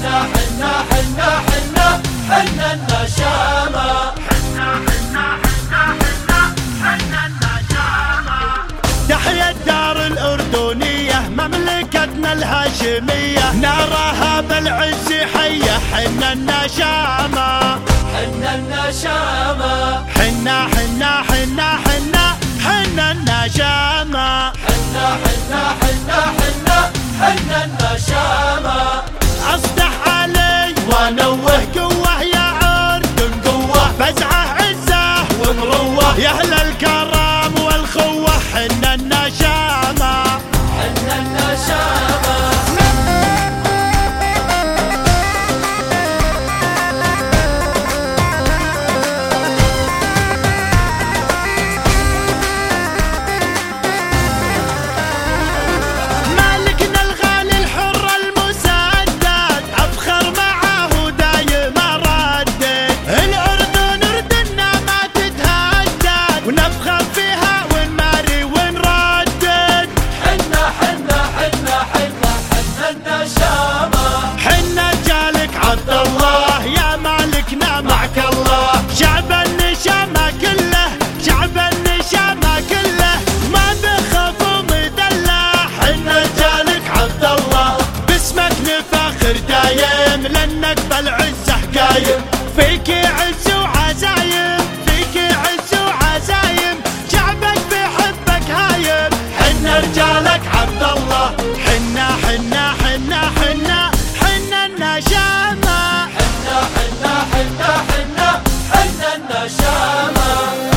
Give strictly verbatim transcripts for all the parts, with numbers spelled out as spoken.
حنا حنا حنا حنا حنا النشامة. حنا حنا حنا حنا حنا النشامة. تحيا الدار الأردنية مملكتنا الهاشمية، نراها بالعز حية حنا النشامة. حنا النشامة. حنا حنا حنا حنا حنا النشامة. حنا حنا حنا حنا حنا النشامة. أصدح علي وانوه قوة يا أردن قوة، فزعة عزة ومروة يا أهل الكرم والخوة. حنا النشامة. حنا النشامة. معك الله شعب النشامة كله، شعب النشامة كله ما بخاف ومدلع. حنا رجالك عبد الله باسمك نفخر دايم، لانك بالعزة قايم، فيك عز وعزايم، فيك عز وعزايم، شعبك بحبك هايم. حنا رجالك عبد الله. حنا حنا حنا حنا حنا النشامة. حنا حنا حنا حنا حنا النشامة.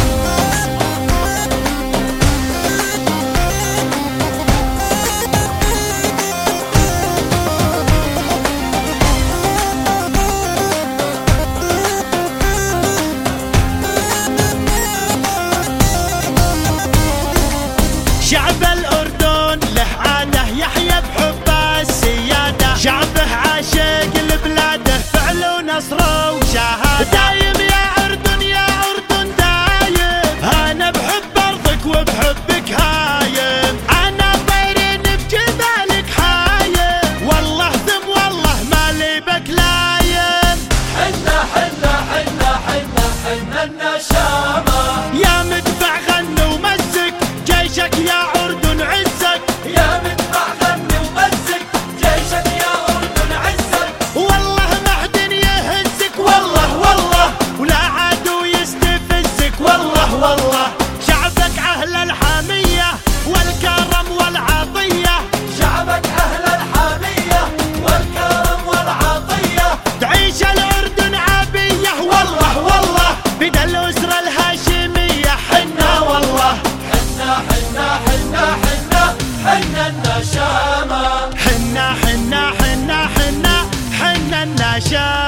شعب الأردن له عادة يحيى بحب السيادة، شعبه عاشق لبلاده فعل ونصر وشهادة. دايم يا أردن يا أردن دايم، أنا بحب أرضك وبحبك هايم، أنا طيرين بجبالك حايم، والله ثم والله مالي بك لايم. حنا حنا حنا حنا حنا النشامة. يا مدفع غني ومزق جيشك يا أردن عزك، يا مدفع غني ومزق جيشك يا أردن عزك، والله ما حد يهزك، والله والله ولا عدو يستفزك، والله والله شعبك أهل الحامية والكرم والعطية، شعبك أهل الحامية والكرم والعطية، تعيش الأردن عابية، والله والله بدا الأسرة الهاشمية. حنا والله حنا حنا حنا حنا حنا النشامة. حنا حنا حنا حنا حنا النشامة.